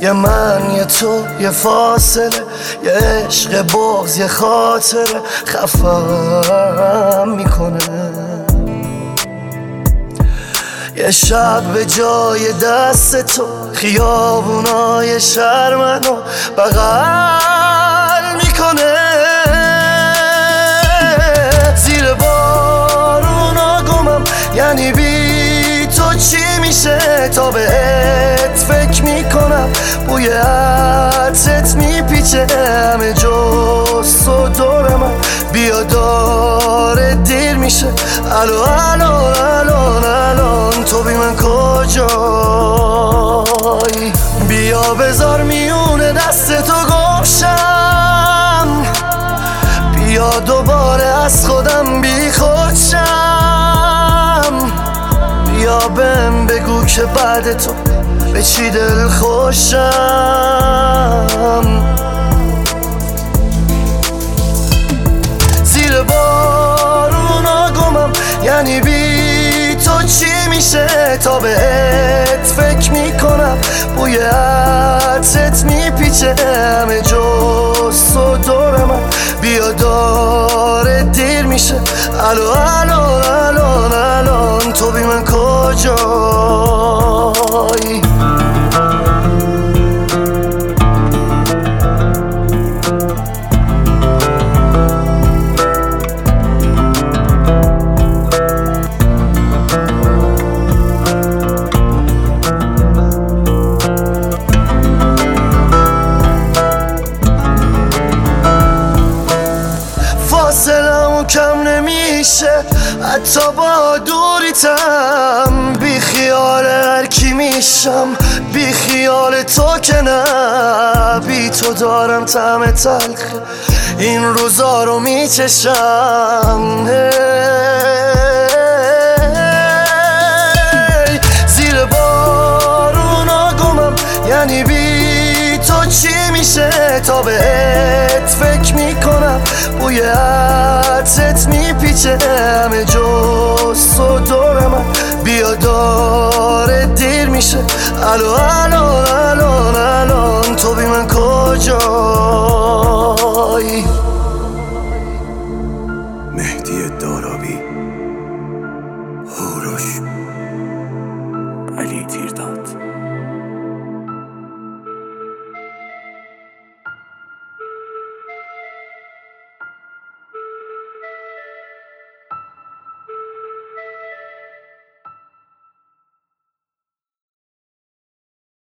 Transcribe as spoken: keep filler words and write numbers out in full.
یه من یه تو یه فاصله، یه عشق بغض یه خاطره خفم میکنه. یه شب به جای دست تو خیابونای شهر منو بغل میکنه. زیر بارونا گمم، یعنی بی تو چی میشه تا بهت فکر میکنم. بوی عطرت میپیچه همه جز تو دور من. بیا داره دیر میشه، الو الو الان الان تو بی من کجایی؟ بیا بذار میونه دست تو گمشم، بیا دوباره از خودم بی خودشم. بیا بهم بگو که بعد تو به چی دل خوشم. زیر بارونا گمم، یعنی بی تو چی میشه تا بهت فکر میکنم. بوی عطرت میپیچه همه جز تو دور من. بیا داره دیر میشه، الو الو الان الان تو بی من کجایی؟ فاصلمون کم نمیشه حتی با دوریتم. بی خیال هر کی میشم، بی خیال تو که نه. بی تو دارم طعم تلخ این روزا رو میچشم. زیر بارونا گمم، یعنی بی تو چی میشه تا بهت فکر میکنم. بوی عطرت میپیچه همه جز تو دور من. بیا داره دیر میشه، الو الو الان الان تو بی من کجایی؟ مهدی دارابی.